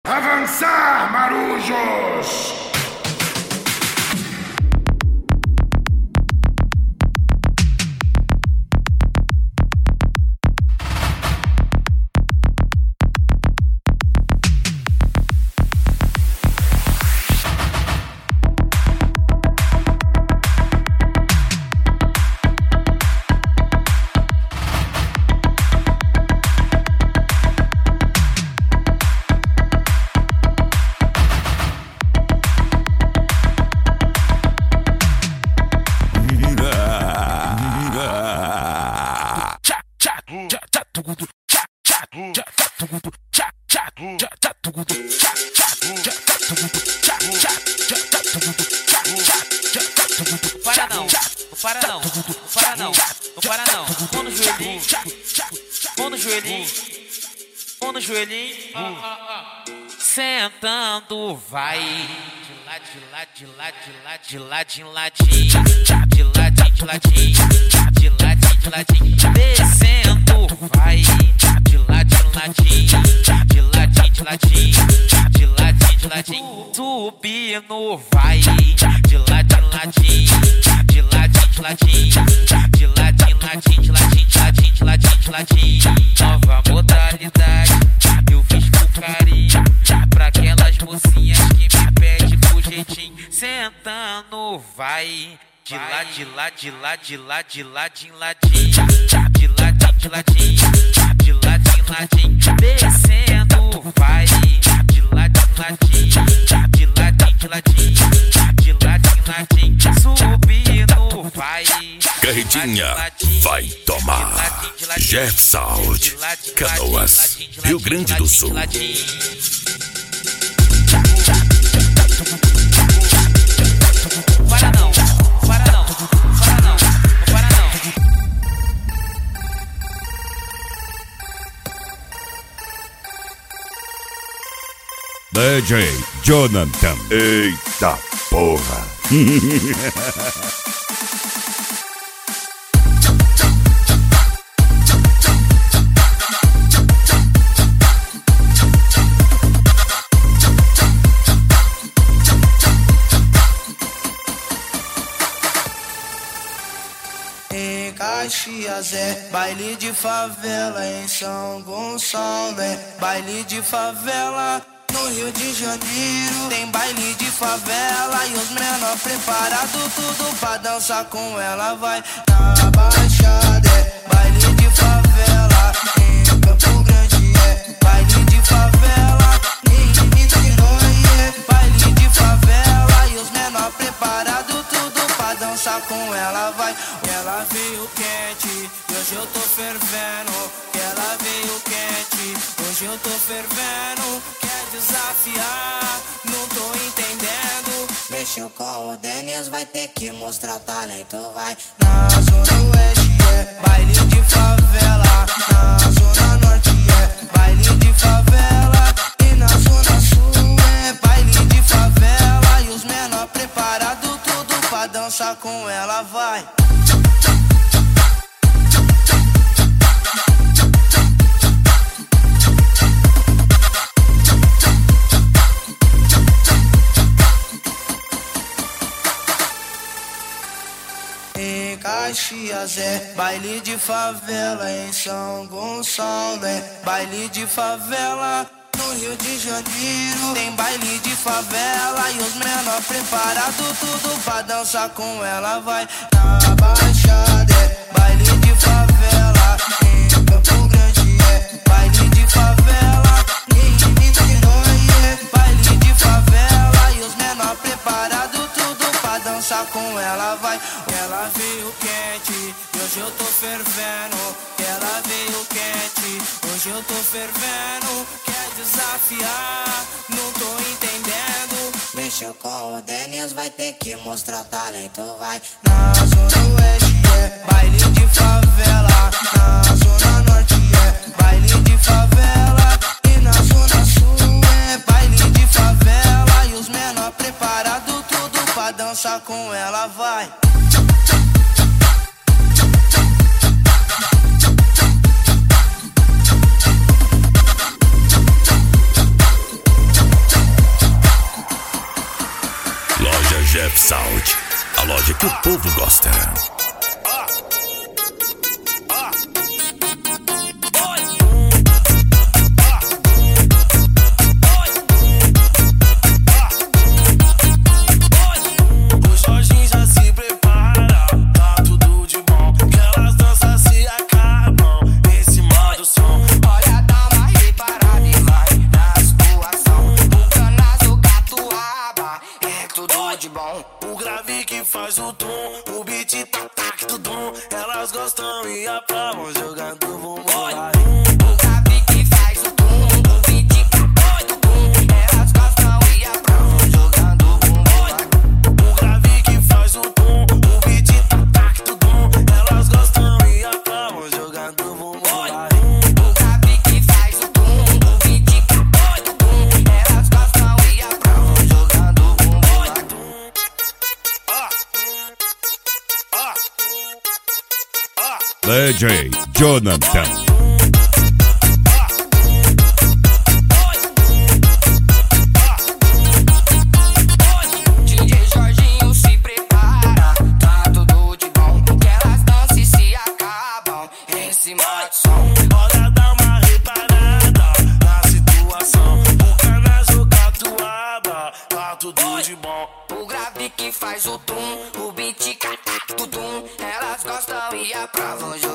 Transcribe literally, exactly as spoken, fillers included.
Avançar, marujos! Para não, não para não, não para não, não para não. Mão no joelhinho, mão no joelhinho, mão no joelhinho. Sentando vai de lá, de lá, de lá, de lá, de ladinho, ladinho, de ladinho, de ladinho, de ladinho, de ladinho. Descendo vai de ladinho, ladinho, de ladinho, de ladinho, de ladinho, de ladinho. Subindo vai de ladinho, ladinho, de ladinho, de ladinho, de ladinho, ladinho, de ladinho, de ladinho, de ladinho, de ladinho. Nova modalidade, eu fiz com carinho pra aquelas mocinhas que me pedem com jeitinho. Sentando vai de lá, de lá, de lá, de lá, de ladinho, ladinho, de ladinho, de ladinho, de ladinho, ladinho. Descendo vai de ladinho, ladinho, de ladinho, de ladinho, de ladinho, ladinho. Subindo vai Carretinha vai tomar. Jeff Sound, Canoas, Rio Grande do Sul. Para não, para não, para não, para não. D J Jonathan. Eita porra. Em Caxias é baile de favela, em São Gonçalo é baile de favela. No Rio de Janeiro tem baile de favela e os menor preparado tudo pra dançar com ela. Vai na Baixada é baile de favela, em Campo Grande é baile de favela, em Niterói é baile de favela e os menor preparado tudo pra dançar com ela. Vai, ela veio quente e hoje eu tô fervendo. Ela veio quente, hoje eu tô fervendo. Quer desafiar, não tô entendendo. Mexeu com o Denis, vai ter que mostrar talento. Vai na Zona Oeste é baile de favela, na Zona Norte é baile de favela, e na Zona Sul é baile de favela e os menor preparado tudo pra dançar com ela. Vai. Em Caxias é baile de favela, em São Gonçalo é baile de favela. No Rio de Janeiro tem baile de favela e os menor preparado tudo pra dançar com ela. Vai na Baixada é baile de favela, em Campo Grande é baile de favela, em Niterói é baile de favela e os menor preparado tudo pra dançar com ela. Vai. Ela veio quente e hoje eu tô fervendo. Ela veio quente, hoje eu tô fervendo. Quer desafiar, não tô entendendo. Mexeu com o Denis, vai ter que mostrar talento. Vai na Zona Oeste é baile de favela, na Zona Norte é baile de favela, e na Zona Sul é baile de favela e os menor preparado tudo pra dançar com ela. Vai. Sound, a loja que o povo gosta. O grave que faz o tom, o beat tá tac tudum. Elas gostam e aprovam jogando bumbum. O grave que faz o tom, o beat tá tac tudum. Elas gostam e aprovam jogando bumbum. O grave que faz o tom, o beat tá tac tudum. Elas gostam e aprovam jogando bumbum. O grave que faz o tom, o beat tá tac tudum. Elas gostam e aprovam jogando bumbum. D J Jonathan. D J Jorginho se prepara, tá tudo de bom. Que elas dançam e se acabam em cima de som. Bora dar uma reparada na situação. O cana jogar tua aba, tá tudo de bom. O grave que faz o tum, o beat catac tudum. Elas gostam e aprovam jogar.